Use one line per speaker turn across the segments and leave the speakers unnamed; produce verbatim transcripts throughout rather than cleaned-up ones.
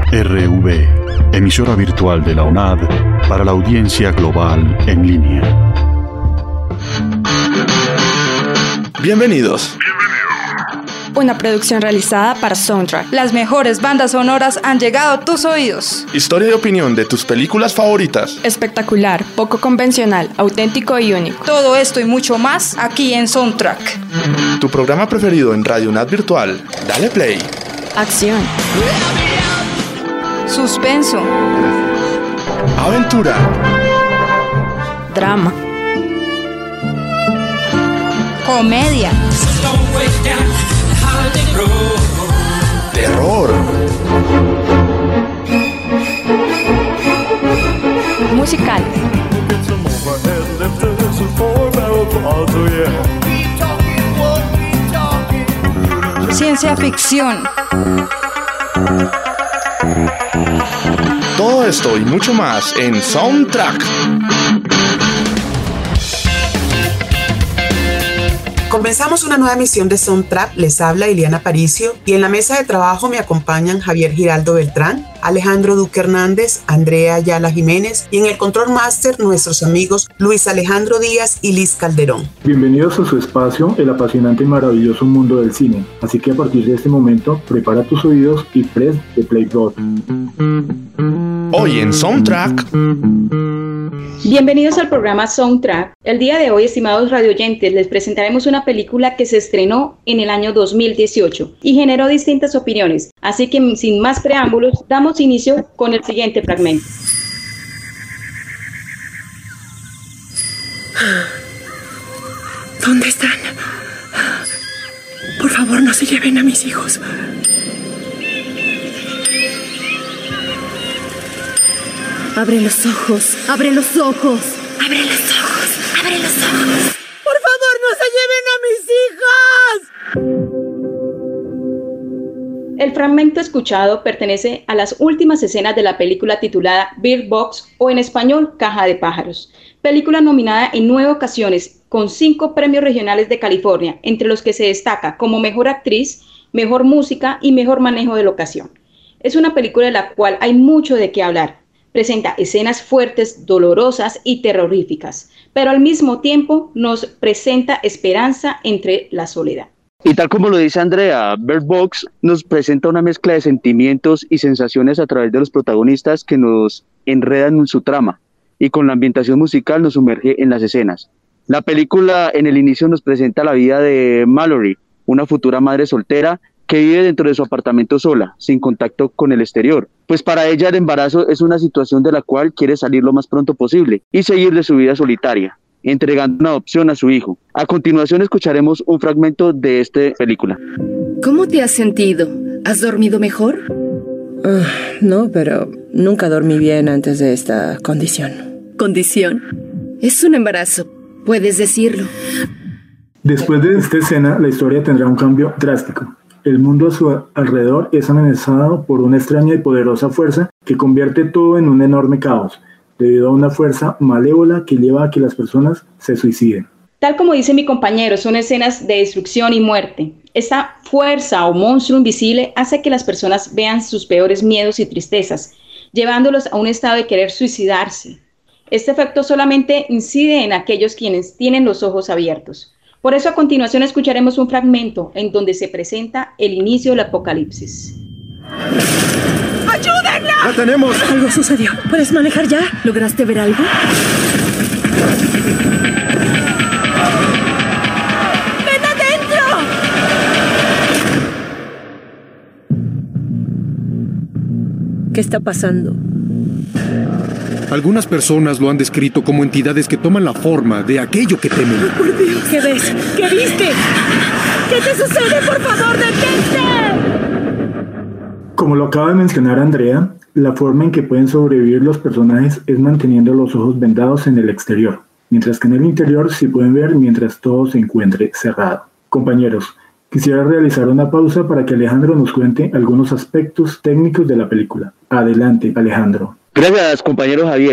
R V, emisora virtual de la UNAD para la audiencia global en línea.
Bienvenidos.
Una producción realizada para Soundtrack. Las mejores bandas sonoras han llegado a tus oídos.
Historia y opinión de tus películas favoritas.
Espectacular, poco convencional, auténtico y único. Todo esto y mucho más aquí en Soundtrack.
Tu programa preferido en Radio UNAD Virtual. Dale play.
Acción. Suspenso.
Aventura.
Drama. Comedia.
Terror.
Musical. Ciencia ficción.
Todo esto y mucho más en Soundtrack.
Comenzamos una nueva emisión de Soundtrack. Les habla Iliana Aparicio y en la mesa de trabajo me acompañan Javier Giraldo Beltrán, Alejandro Duque Hernández, Andrea Ayala Jiménez y en el Control Master nuestros amigos Luis Alejandro Díaz y Liz Calderón.
Bienvenidos a su espacio, el apasionante y maravilloso mundo del cine. Así que a partir de este momento, prepara tus oídos y press the play button.
Hoy en Soundtrack.
Bienvenidos al programa Soundtrack. El día de hoy, estimados radioyentes, les presentaremos una película que se estrenó en el año dos mil dieciocho y generó distintas opiniones. Así que, sin más preámbulos, damos inicio con el siguiente fragmento.
¿Dónde están? Por favor, no se lleven a mis hijos. Abre los ojos, abre los ojos, abre los ojos, abre los ojos. Por favor, no se lleven a mis hijas.
El fragmento escuchado pertenece a las últimas escenas de la película titulada Bird Box o en español Caja de Pájaros, película nominada en nueve ocasiones con cinco premios regionales de California, entre los que se destaca como Mejor Actriz, Mejor Música y Mejor Manejo de Locación. Es una película de la cual hay mucho de qué hablar. Presenta escenas fuertes, dolorosas y terroríficas, pero al mismo tiempo nos presenta esperanza entre la soledad.
Y tal como lo dice Andrea, Bird Box nos presenta una mezcla de sentimientos y sensaciones a través de los protagonistas que nos enredan en su trama, y con la ambientación musical nos sumerge en las escenas. La película en el inicio nos presenta la vida de Mallory, una futura madre soltera que vive dentro de su apartamento sola, sin contacto con el exterior. Pues para ella el embarazo es una situación de la cual quiere salir lo más pronto posible y seguir de su vida solitaria, entregando una adopción a su hijo. A continuación escucharemos un fragmento de esta película.
¿Cómo te has sentido? ¿Has dormido mejor?
Uh, no, pero nunca dormí bien antes de esta condición.
¿Condición? Es un embarazo, puedes decirlo.
Después de esta escena, la historia tendrá un cambio drástico. El mundo a su alrededor es amenazado por una extraña y poderosa fuerza que convierte todo en un enorme caos, debido a una fuerza malévola que lleva a que las personas se suiciden.
Tal como dice mi compañero, son escenas de destrucción y muerte. Esta fuerza o monstruo invisible hace que las personas vean sus peores miedos y tristezas, llevándolos a un estado de querer suicidarse. Este efecto solamente incide en aquellos quienes tienen los ojos abiertos. Por eso a continuación escucharemos un fragmento en donde se presenta el inicio del apocalipsis.
¡Ayúdenla!
¡La tenemos!
Algo sucedió. ¿Puedes manejar ya? ¿Lograste ver algo? ¡Ven adentro!
¿Qué está pasando?
Algunas personas lo han descrito como entidades que toman la forma de aquello que temen.
Oh, por Dios. ¿Qué ves? ¿Qué viste? ¿Qué te sucede? ¡Por favor, detente!
Como lo acaba de mencionar Andrea, la forma en que pueden sobrevivir los personajes es manteniendo los ojos vendados en el exterior, mientras que en el interior sí pueden ver mientras todo se encuentre cerrado. Compañeros, quisiera realizar una pausa para que Alejandro nos cuente algunos aspectos técnicos de la película. Adelante, Alejandro.
Gracias, compañero Javier.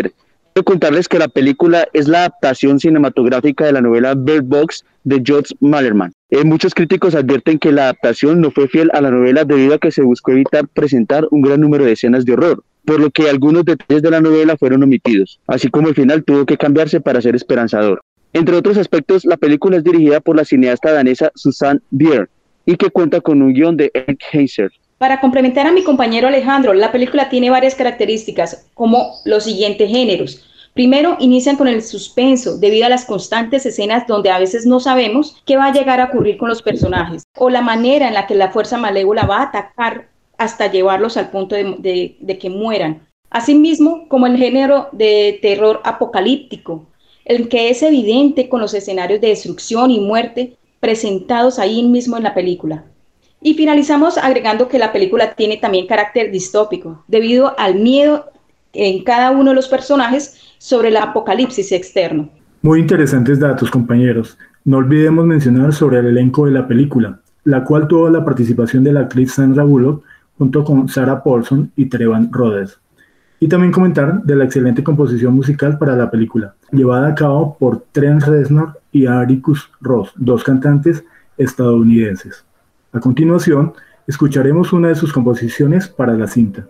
Quiero contarles que la película es la adaptación cinematográfica de la novela Bird Box de George Malerman. Eh, muchos críticos advierten que la adaptación no fue fiel a la novela debido a que se buscó evitar presentar un gran número de escenas de horror, por lo que algunos detalles de la novela fueron omitidos, así como el final tuvo que cambiarse para ser esperanzador. Entre otros aspectos, la película es dirigida por la cineasta danesa Susanne Bier y que cuenta con un guión de Eric Heiser.
Para complementar a mi compañero Alejandro, la película tiene varias características, como los siguientes géneros. Primero, inician con el suspenso, debido a las constantes escenas donde a veces no sabemos qué va a llegar a ocurrir con los personajes, o la manera en la que la fuerza malévola va a atacar hasta llevarlos al punto de, de, de que mueran. Asimismo, como el género de terror apocalíptico, el que es evidente con los escenarios de destrucción y muerte presentados ahí mismo en la película. Y finalizamos agregando que la película tiene también carácter distópico, debido al miedo en cada uno de los personajes sobre el apocalipsis externo.
Muy interesantes datos, compañeros. No olvidemos mencionar sobre el elenco de la película, la cual tuvo la participación de la actriz Sandra Bullock junto con Sarah Paulson y Trevor Rhodes. Y también comentar de la excelente composición musical para la película, llevada a cabo por Trent Reznor y Atticus Ross, dos cantantes estadounidenses. A continuación, escucharemos una de sus composiciones para la cinta.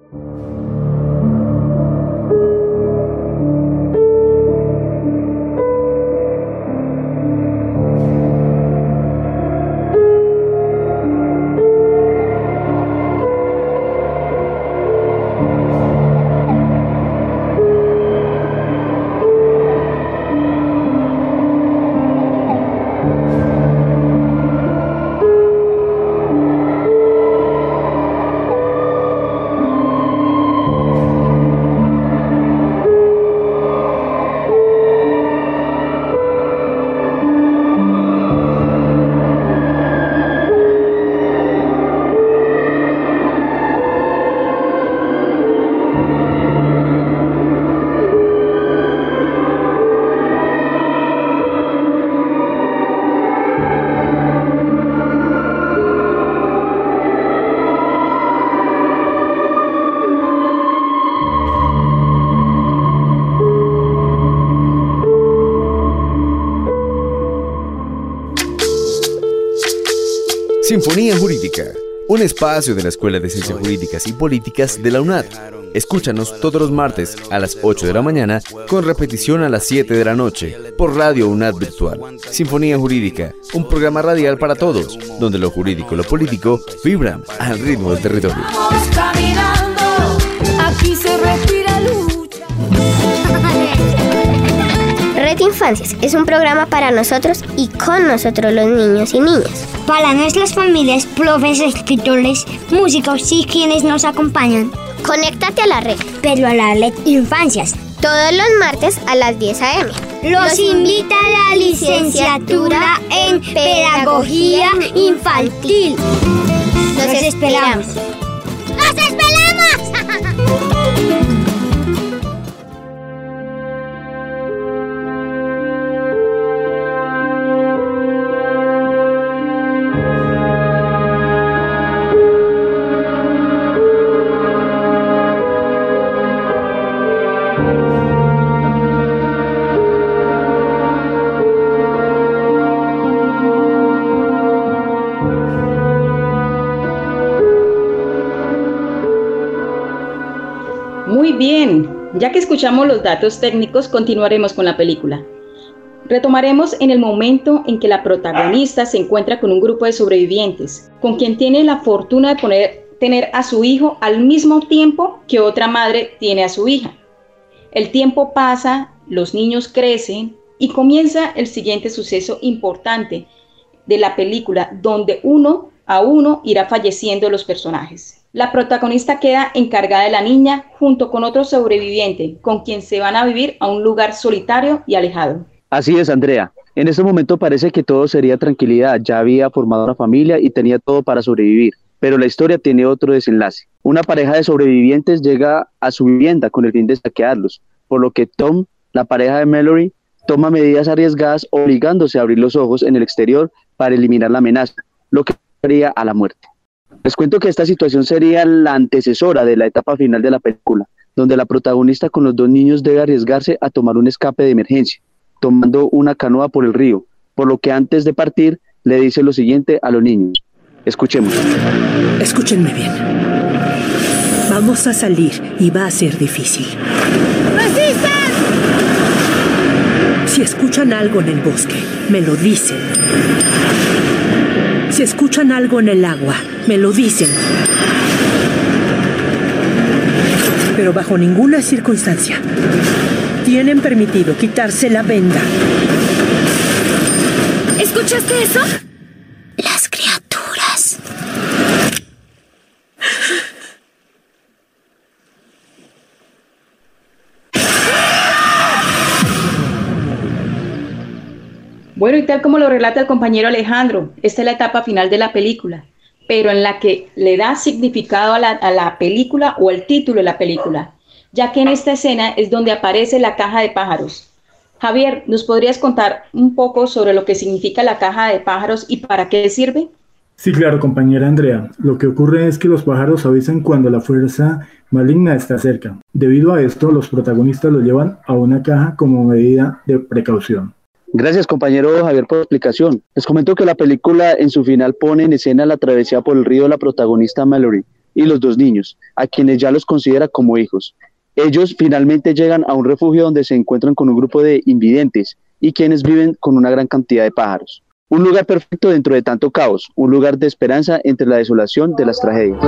Sinfonía Jurídica, un espacio de la Escuela de Ciencias Jurídicas y Políticas de la UNAD. Escúchanos todos los martes a las ocho de la mañana, con repetición a las siete de la noche, por Radio UNAD Virtual. Sinfonía Jurídica, un programa radial para todos, donde lo jurídico y lo político vibran al ritmo del territorio.
Vamos caminando, aquí se respira lucha.
Red Infancias es un programa para nosotros y con nosotros los niños y niñas.
Para nuestras familias, profes, escritores, músicos y quienes nos acompañan.
Conéctate a la red.
Pero a la Red Infancias.
Todos los martes a las diez a eme.
Los, los invita a la licenciatura en Pedagogía Infantil.
Los, Los esperamos.
¡Los esperamos!
Muy bien, ya que escuchamos los datos técnicos, continuaremos con la película. Retomaremos en el momento en que la protagonista se encuentra con un grupo de sobrevivientes, con quien tiene la fortuna de poner, tener a su hijo al mismo tiempo que otra madre tiene a su hija. El tiempo pasa, los niños crecen y comienza el siguiente suceso importante de la película, donde uno a uno irá falleciendo los personajes. La protagonista queda encargada de la niña junto con otro sobreviviente, con quien se van a vivir a un lugar solitario y alejado.
Así es, Andrea. En este momento parece que todo sería tranquilidad. Ya había formado una familia y tenía todo para sobrevivir. Pero la historia tiene otro desenlace. Una pareja de sobrevivientes llega a su vivienda con el fin de saquearlos, por lo que Tom, la pareja de Mallory, toma medidas arriesgadas obligándose a abrir los ojos en el exterior para eliminar la amenaza, lo que llevaría a la muerte. Les cuento que esta situación sería la antecesora de la etapa final de la película, donde la protagonista con los dos niños debe arriesgarse a tomar un escape de emergencia, tomando una canoa por el río, por lo que antes de partir le dice lo siguiente a los niños. Escuchemos.
Escúchenme bien. Vamos a salir y va a ser difícil.
¡Resistan!
Si escuchan algo en el bosque, me lo dicen. Si escuchan algo en el agua, me lo dicen. Pero bajo ninguna circunstancia tienen permitido quitarse la venda.
¿Escuchaste eso?
Las criaturas.
Bueno, y tal como lo relata el compañero Alejandro, esta es la etapa final de la película, pero en la que le da significado a la, a la película o el título de la película, ya que en esta escena es donde aparece la caja de pájaros. Javier, ¿nos podrías contar un poco sobre lo que significa la caja de pájaros y para qué sirve?
Sí, claro, compañera Andrea. Lo que ocurre es que los pájaros avisan cuando la fuerza maligna está cerca. Debido a esto, los protagonistas lo llevan a una caja como medida de precaución.
Gracias, compañero Javier, por la explicación. Les comento que la película en su final pone en escena la travesía por el río de la protagonista Mallory y los dos niños, a quienes ya los considera como hijos. Ellos finalmente llegan a un refugio donde se encuentran con un grupo de invidentes y quienes viven con una gran cantidad de pájaros. Un lugar perfecto dentro de tanto caos, un lugar de esperanza entre la desolación de las tragedias.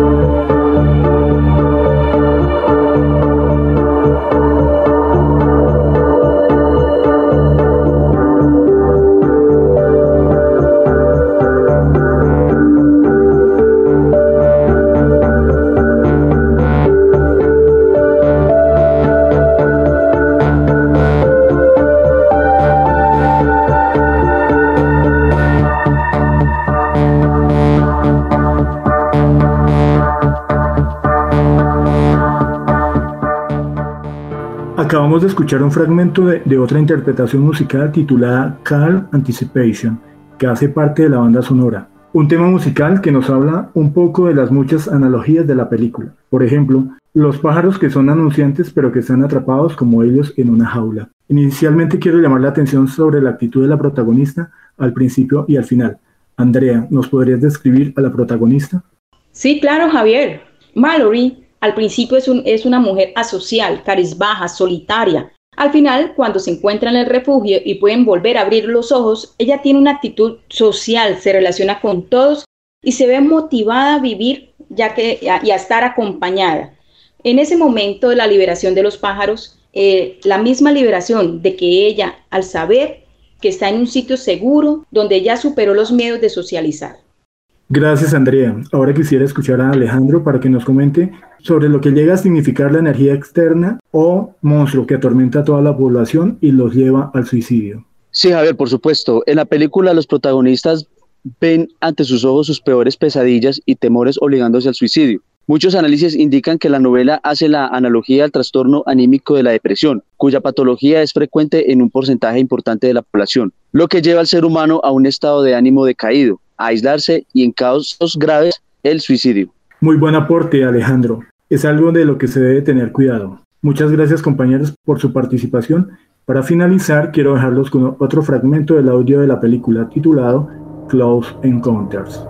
Acabamos de escuchar un fragmento de, de otra interpretación musical titulada Calm Anticipation, que hace parte de la banda sonora. Un tema musical que nos habla un poco de las muchas analogías de la película. Por ejemplo, los pájaros que son anunciantes pero que están atrapados como ellos en una jaula. Inicialmente quiero llamar la atención sobre la actitud de la protagonista al principio y al final. Andrea, ¿nos podrías describir a la protagonista?
Sí, claro, Javier. Mallory al principio es, un, es una mujer asocial, carizbaja, solitaria. Al final, cuando se encuentra en el refugio y pueden volver a abrir los ojos, ella tiene una actitud social, se relaciona con todos y se ve motivada a vivir ya que, y a estar acompañada. En ese momento de la liberación de los pájaros, eh, la misma liberación de que ella, al saber que está en un sitio seguro, donde ya superó los miedos de socializar.
Gracias, Andrea. Ahora quisiera escuchar a Alejandro para que nos comente sobre lo que llega a significar la energía externa o monstruo que atormenta a toda la población y los lleva al suicidio.
Sí, Javier, por supuesto. En la película los protagonistas ven ante sus ojos sus peores pesadillas y temores obligándose al suicidio. Muchos análisis indican que la novela hace la analogía al trastorno anímico de la depresión, cuya patología es frecuente en un porcentaje importante de la población, lo que lleva al ser humano a un estado de ánimo decaído, a aislarse y en casos graves el suicidio.
Muy buen aporte, Alejandro. Es algo de lo que se debe tener cuidado. Muchas gracias, compañeros, por su participación. Para finalizar, quiero dejarlos con otro fragmento del audio de la película titulado Close Encounters.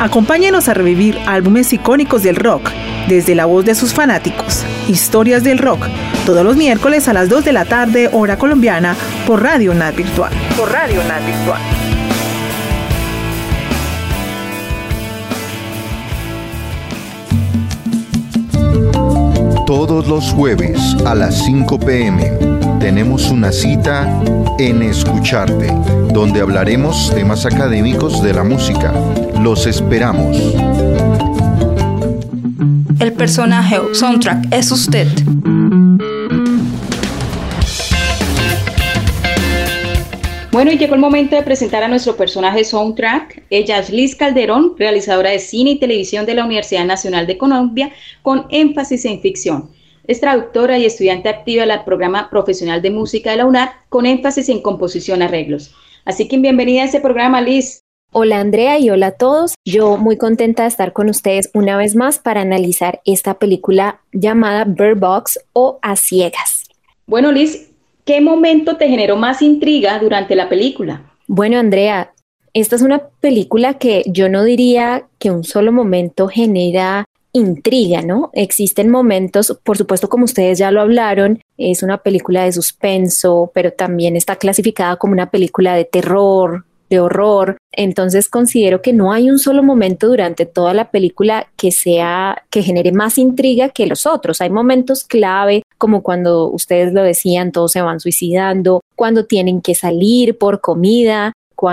Acompáñenos a revivir álbumes icónicos del rock, desde la voz de sus fanáticos. Historias del rock, todos los miércoles a las dos de la tarde, hora colombiana, por Radio UNAD Virtual. Por Radio UNAD Virtual.
Todos los jueves a las cinco p m tenemos una cita en Escucharte, donde hablaremos temas académicos de la música. Los esperamos.
El personaje o soundtrack es usted.
Bueno, y llegó el momento de presentar a nuestro personaje soundtrack. Ella es Liz Calderón, realizadora de cine y televisión de la Universidad Nacional de Colombia, con énfasis en ficción. Es traductora y estudiante activa del programa profesional de música de la UNAD, con énfasis en composición y arreglos. Así que bienvenida a este programa, Liz.
Hola Andrea y hola a todos. Yo muy contenta de estar con ustedes una vez más para analizar esta película llamada Bird Box o A Ciegas.
Bueno, Liz, ¿qué momento te generó más intriga durante la película?
Bueno, Andrea, esta es una película que yo no diría que un solo momento genera intriga, ¿no? Existen momentos, por supuesto, como ustedes ya lo hablaron, es una película de suspenso, pero también está clasificada como una película de terror, de horror. Entonces considero que no hay un solo momento durante toda la película que sea, que genere más intriga que los otros. Hay momentos clave, como cuando ustedes lo decían, todos se van suicidando, cuando tienen que salir por comida,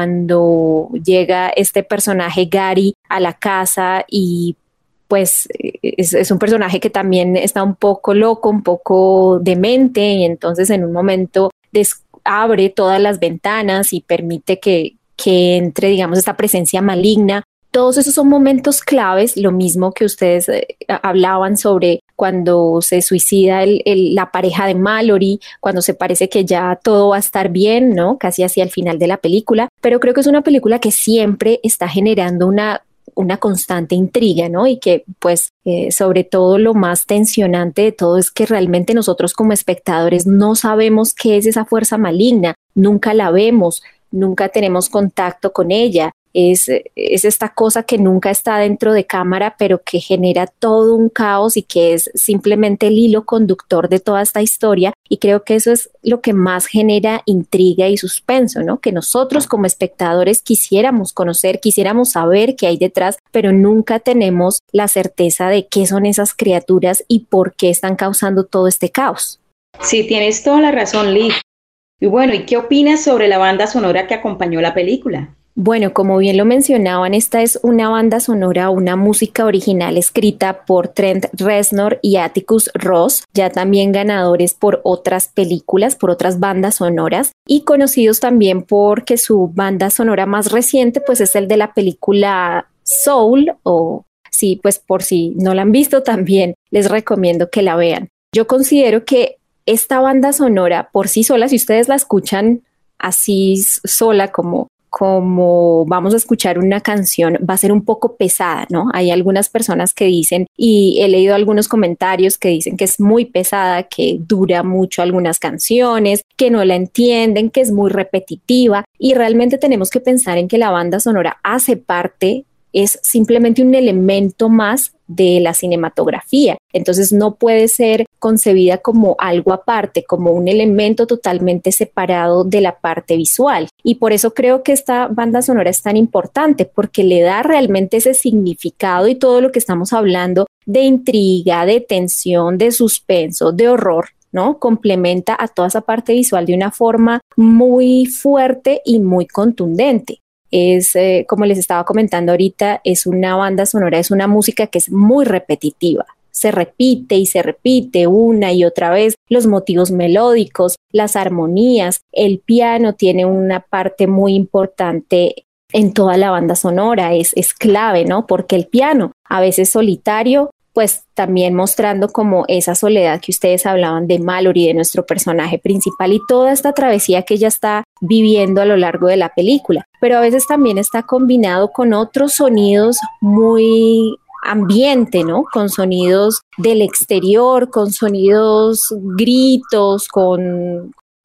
cuando llega este personaje Gary a la casa y pues es, es un personaje que también está un poco loco, un poco demente, y entonces en un momento des- abre todas las ventanas y permite que, que entre, digamos, esta presencia maligna. Todos esos son momentos claves, lo mismo que ustedes eh, hablaban sobre cuando se suicida el, el, la pareja de Mallory, cuando se parece que ya todo va a estar bien, ¿no? Casi hacia el final de la película, pero creo que es una película que siempre está generando una una constante intriga, ¿no? Y que pues eh, sobre todo lo más tensionante de todo es que realmente nosotros como espectadores no sabemos qué es esa fuerza maligna, nunca la vemos, nunca tenemos contacto con ella. Es, es esta cosa que nunca está dentro de cámara, pero que genera todo un caos y que es simplemente el hilo conductor de toda esta historia. Y creo que eso es lo que más genera intriga y suspenso, ¿no? Que nosotros como espectadores quisiéramos conocer, quisiéramos saber qué hay detrás, pero nunca tenemos la certeza de qué son esas criaturas y por qué están causando todo este caos.
Sí, tienes toda la razón, Liz. Y bueno, ¿y qué opinas sobre la banda sonora que acompañó la película?
Bueno, como bien lo mencionaban, esta es una banda sonora, una música original escrita por Trent Reznor y Atticus Ross, ya también ganadores por otras películas, por otras bandas sonoras, y conocidos también porque su banda sonora más reciente pues es el de la película Soul, o sí, pues por si no la han visto también les recomiendo que la vean. Yo considero que esta banda sonora por sí sola, si ustedes la escuchan así sola como como vamos a escuchar una canción, va a ser un poco pesada, ¿no? Hay algunas personas que dicen, y he leído algunos comentarios que dicen que es muy pesada, que dura mucho algunas canciones, que no la entienden, que es muy repetitiva, y realmente tenemos que pensar en que la banda sonora hace parte, es simplemente un elemento más de la cinematografía. Entonces no puede ser concebida como algo aparte, como un elemento totalmente separado de la parte visual. Y por eso creo que esta banda sonora es tan importante, porque le da realmente ese significado y todo lo que estamos hablando de intriga, de tensión, de suspenso, de horror, ¿no? Complementa a toda esa parte visual de una forma muy fuerte y muy contundente. Es, eh, como les estaba comentando ahorita, es una banda sonora, es una música que es muy repetitiva. Se repite y se repite una y otra vez los motivos melódicos, las armonías, el piano tiene una parte muy importante en toda la banda sonora, es, es clave, ¿no? Porque el piano, a veces solitario, pues también mostrando como esa soledad que ustedes hablaban de Mallory, de nuestro personaje principal, y toda esta travesía que ella está viviendo a lo largo de la película, pero a veces también está combinado con otros sonidos muy ambiente, ¿no? Con sonidos del exterior, con sonidos, gritos, con,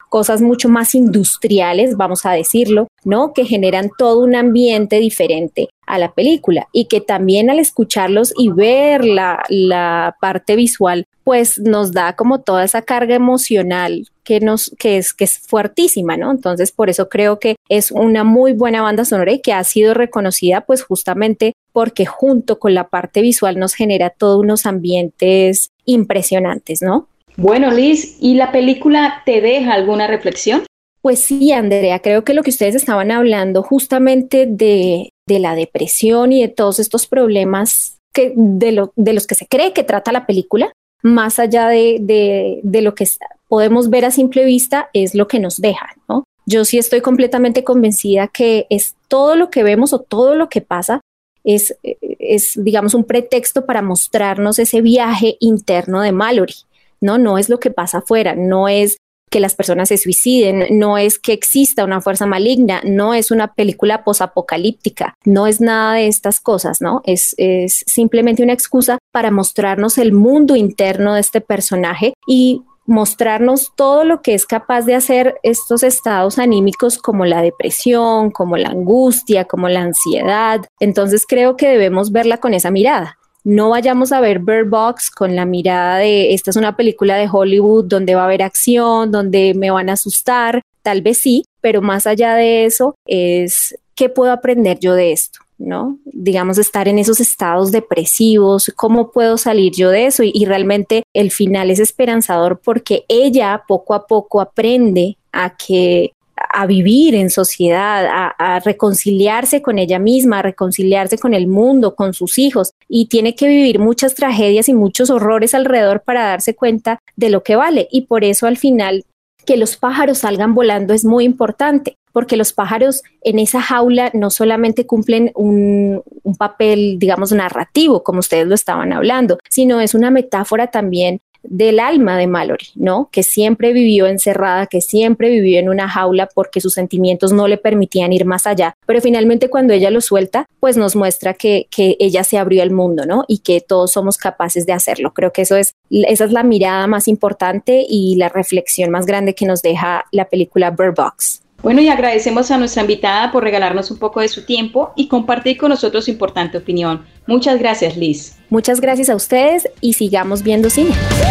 cosas mucho más industriales, vamos a decirlo, ¿no? Que generan todo un ambiente diferente a la película y que también al escucharlos y ver la, la parte visual, pues nos da como toda esa carga emocional que, nos, que, es, que es fuertísima, ¿no? Entonces, por eso creo que es una muy buena banda sonora y que ha sido reconocida pues justamente porque junto con la parte visual nos genera todos unos ambientes impresionantes, ¿no?
Bueno, Liz, ¿y la película te deja alguna reflexión?
Pues sí, Andrea, creo que lo que ustedes estaban hablando justamente de, de la depresión y de todos estos problemas que, de, lo, de los que se cree que trata la película, más allá de, de, de lo que podemos ver a simple vista, es lo que nos deja, ¿no? Yo sí estoy completamente convencida que es todo lo que vemos o todo lo que pasa es, es digamos, un pretexto para mostrarnos ese viaje interno de Mallory, ¿no? No es lo que pasa afuera, no es que las personas se suiciden, no es que exista una fuerza maligna, no es una película posapocalíptica, no es nada de estas cosas, ¿no? Es, es simplemente una excusa para mostrarnos el mundo interno de este personaje y mostrarnos todo lo que es capaz de hacer estos estados anímicos como la depresión, como la angustia, como la ansiedad. Entonces creo que debemos verla con esa mirada. No vayamos a ver Bird Box con la mirada de esta es una película de Hollywood donde va a haber acción, donde me van a asustar, tal vez sí, pero más allá de eso es ¿qué puedo aprender yo de esto? ¿No? Digamos, estar en esos estados depresivos, ¿cómo puedo salir yo de eso? Y, y realmente el final es esperanzador porque ella poco a poco aprende a que a vivir en sociedad, a, a reconciliarse con ella misma, a reconciliarse con el mundo, con sus hijos, y tiene que vivir muchas tragedias y muchos horrores alrededor para darse cuenta de lo que vale, y por eso al final que los pájaros salgan volando es muy importante, porque los pájaros en esa jaula no solamente cumplen un, un papel, digamos, narrativo, como ustedes lo estaban hablando, sino es una metáfora también del alma de Mallory, ¿no? Que siempre vivió encerrada, que siempre vivió en una jaula porque sus sentimientos no le permitían ir más allá, pero finalmente cuando ella lo suelta, pues nos muestra que, que ella se abrió al mundo, ¿no? Y que todos somos capaces de hacerlo. Creo que eso es, esa es la mirada más importante y la reflexión más grande que nos deja la película Bird Box.
Bueno, y agradecemos a nuestra invitada por regalarnos un poco de su tiempo y compartir con nosotros su importante opinión. Muchas gracias, Liz.
Muchas gracias a ustedes y sigamos viendo cine.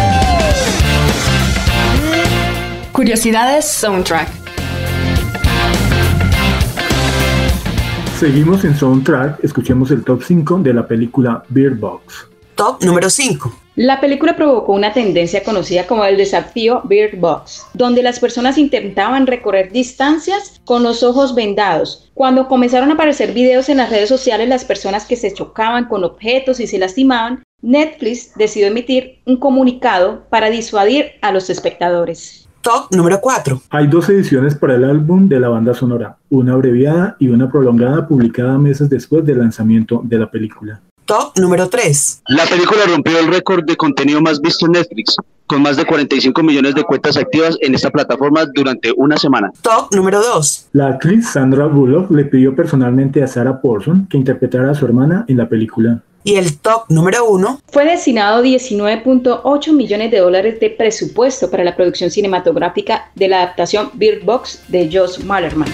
Curiosidades Soundtrack.
Seguimos en Soundtrack, escuchemos el top cinco de la película Bird Box.
Top número cinco.
La película provocó una tendencia conocida como el desafío Bird Box, donde las personas intentaban recorrer distancias con los ojos vendados. Cuando comenzaron a aparecer videos en las redes sociales, las personas que se chocaban con objetos y se lastimaban, Netflix decidió emitir un comunicado para disuadir a los espectadores.
Top número cuatro.
Hay dos ediciones para el álbum de la banda sonora, una abreviada y una prolongada publicada meses después del lanzamiento de la película.
Top número tres.
La película rompió el récord de contenido más visto en Netflix, con más de cuarenta y cinco millones de cuentas activas en esta plataforma durante una semana.
Top número dos.
La actriz Sandra Bullock le pidió personalmente a Sarah Paulson que interpretara a su hermana en la película.
Y el top número uno.
Fue destinado diecinueve punto ocho millones de dólares de presupuesto para la producción cinematográfica de la adaptación Bird Box de Josh Malerman.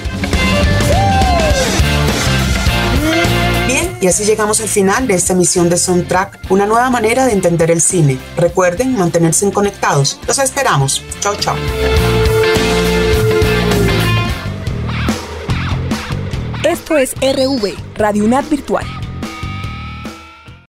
Bien, y así llegamos al final de esta emisión de Soundtrack, una nueva manera de entender el cine. Recuerden mantenerse conectados. Los esperamos. Chao, chao.
Esto es R V, Radio UNAD Virtual.